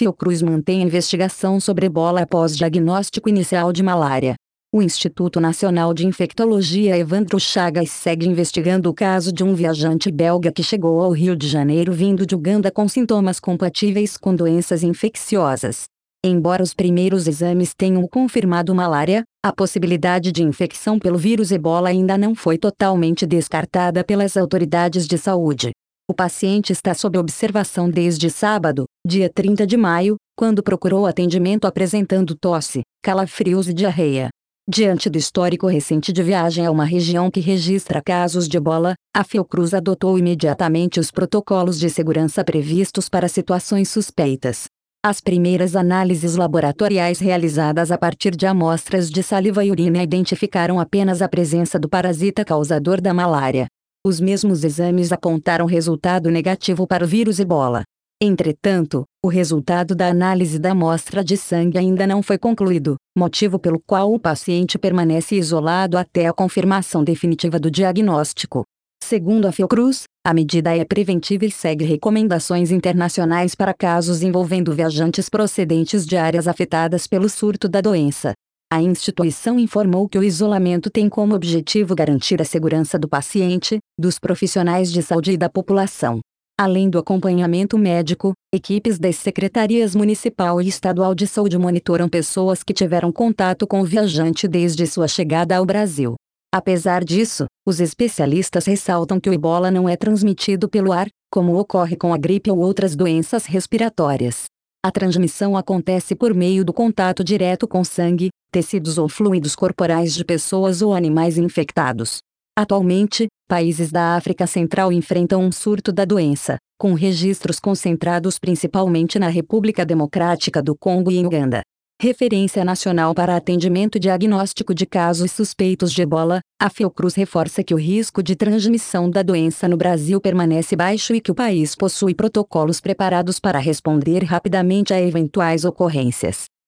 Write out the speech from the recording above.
Fiocruz mantém investigação sobre ebola após diagnóstico inicial de malária. O Instituto Nacional de Infectologia Evandro Chagas segue investigando o caso de um viajante belga que chegou ao Rio de Janeiro vindo de Uganda com sintomas compatíveis com doenças infecciosas. Embora os primeiros exames tenham confirmado malária, a possibilidade de infecção pelo vírus ebola ainda não foi totalmente descartada pelas autoridades de saúde. O paciente está sob observação desde sábado, dia 30 de maio, quando procurou atendimento apresentando tosse, calafrios e diarreia. Diante do histórico recente de viagem a uma região que registra casos de ebola, a Fiocruz adotou imediatamente os protocolos de segurança previstos para situações suspeitas. As primeiras análises laboratoriais realizadas a partir de amostras de saliva e urina identificaram apenas a presença do parasita causador da malária. Os mesmos exames apontaram resultado negativo para o vírus ebola. Entretanto, o resultado da análise da amostra de sangue ainda não foi concluído, motivo pelo qual o paciente permanece isolado até a confirmação definitiva do diagnóstico. Segundo a Fiocruz, a medida é preventiva e segue recomendações internacionais para casos envolvendo viajantes procedentes de áreas afetadas pelo surto da doença. A instituição informou que o isolamento tem como objetivo garantir a segurança do paciente, dos profissionais de saúde e da população. Além do acompanhamento médico, equipes das secretarias municipal e estadual de saúde monitoram pessoas que tiveram contato com o viajante desde sua chegada ao Brasil. Apesar disso, os especialistas ressaltam que o ebola não é transmitido pelo ar, como ocorre com a gripe ou outras doenças respiratórias. A transmissão acontece por meio do contato direto com sangue, tecidos ou fluidos corporais de pessoas ou animais infectados. Atualmente, países da África Central enfrentam um surto da doença, com registros concentrados principalmente na República Democrática do Congo e em Uganda. Referência nacional para atendimento e diagnóstico de casos suspeitos de ebola, a Fiocruz reforça que o risco de transmissão da doença no Brasil permanece baixo e que o país possui protocolos preparados para responder rapidamente a eventuais ocorrências.